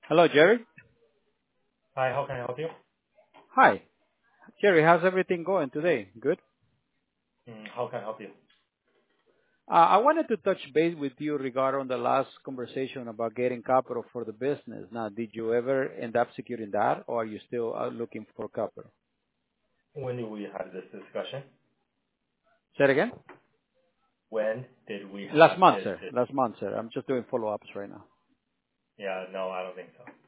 Hello, Jerry. Hi, how can I help you? Hi. Jerry, how's everything going today? Good? How can I help you? I wanted to touch base with you regarding the last conversation about getting capital for the business. Now, did you ever end up securing that, or are you still looking for capital? When did we have this discussion? Say it again? When did we Last have month, this? sir. Last month, sir. I'm just doing follow-ups right now. Yeah, no, I don't think so.